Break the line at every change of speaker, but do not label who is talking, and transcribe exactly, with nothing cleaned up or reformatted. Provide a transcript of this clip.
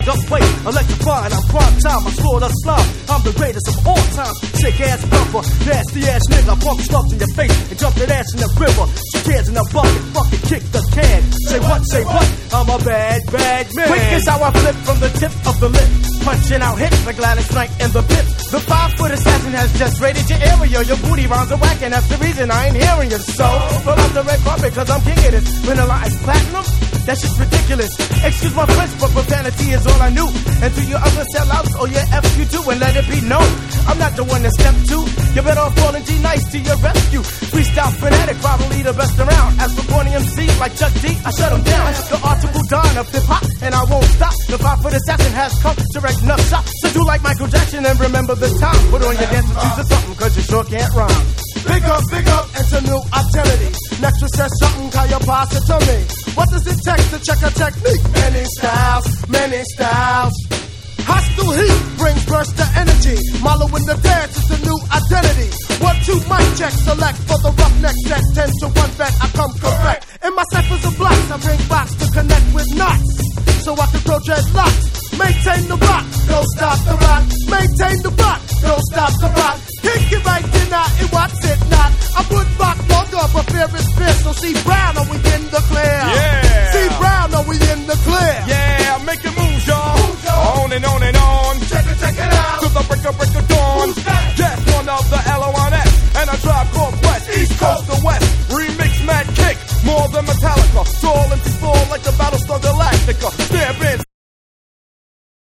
duck play, electrifying, I'm prime time, I swore the slime. I'm the greatest of all time, sick ass bumper, nasty ass nigga, pump slugs in your face and jump that ass in the river. She tears in the bucket, fucking kick the can. Say what, say what, I'm a bad, bad man.
Quick is how I flip from the tip of the lip, punching out hits like Gladys Knight in the pit. The five-foot assassin has just raided your area. Your booty rounds are whack, and that's the reason I ain't hearing you. So, roll out the red carpet, cause I'm king of this. Vanilla Ice Platinum? That's just ridiculous. Excuse my French, but profanity is all I knew. And to your other sellouts, or your F you do, and let it be known, I'm not the one to step to. You better off calling G Nice to your rescue. Freestyle fanatic, probably the best around. As for corny M Cs like Chuck D, I shut them down. The article Don of hip-hop, and I won't stop. The five-foot assassin has come to wreck enough shop. So do like Michael Jackson and remember the time. Put on your dancing shoes or something, cause you sure can't rhyme.
Big up, big up, enter new identity. Next one says something, can you pass it to me? What does it take to check a technique? Many styles, many styles. Hostile heat brings burst of energy. Marlow in the dance is the new identity. One, two, mic check, select for the roughneck set. Ten to one bet, I come correct. In my ciphers of blocks, I bring box to connect with knots. So I can throw dreadlocks. Maintain the rock, don't stop the rock. Maintain the rock, don't stop the rock. Kick it right, then I, it what's it not. I put rock longer, but fear is fierce. So see Brown, are we in the clear?
Yeah.
See Brown, are we in the clear?
Yeah, make it move, y'all. On and on and on.
Check it, check it out.
To the break of break of dawn. Just one of the L O N S. And I drive Corp West, East Coast to West. Remix mad kick, more than Metallica. Soul into soul like the Battlestar Galactica.